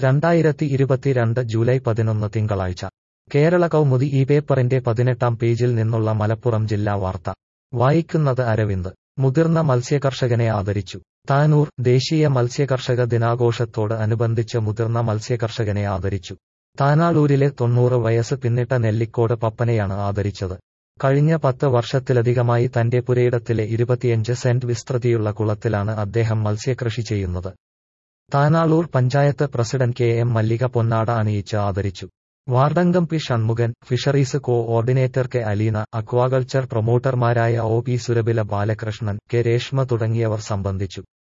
2022 July 11 തിങ്കളാഴ്ച കേരള കൗമുദി ഈ പേപ്പറിന്റെ 18-ാം പേജിൽ നിന്നുള്ള മലപ്പുറം ജില്ലാ വാർത്ത വായിക്കുന്നത് അരവിന്ദ്. മുതിർന്ന മത്സ്യകർഷകനെ ആദരിച്ചു. താനൂർ. ദേശീയ മത്സ്യകർഷക ദിനാഘോഷത്തോട് അനുബന്ധിച്ച് മുതിർന്ന മത്സ്യകർഷകനെ ആദരിച്ചു. താനാളൂരിലെ 90 വയസ്സ് പിന്നിട്ട നെല്ലിക്കോട് പപ്പനെയാണ് ആദരിച്ചത്. കഴിഞ്ഞ 10 വർഷത്തിലധികമായി തന്റെ പുരയിടത്തിലെ 25 സെന്റ് വിസ്തൃതിയുള്ള കുളത്തിലാണ് അദ്ദേഹം മത്സ്യകൃഷി ചെയ്യുന്നത്. താനാളൂർ പഞ്ചായത്ത് പ്രസിഡന്റ് KM മല്ലിക പൊന്നാട അണിയിച്ച് ആദരിച്ചു. വാർഡംഗം P Shanmukhan, fisheries coordinator K Aleena, aquaculture പ്രൊമോട്ടർമാരായ OP സുരഭില ബാലകൃഷ്ണൻ, കെ രേഷ്മ തുടങ്ങിയവർ സംബന്ധിച്ചു.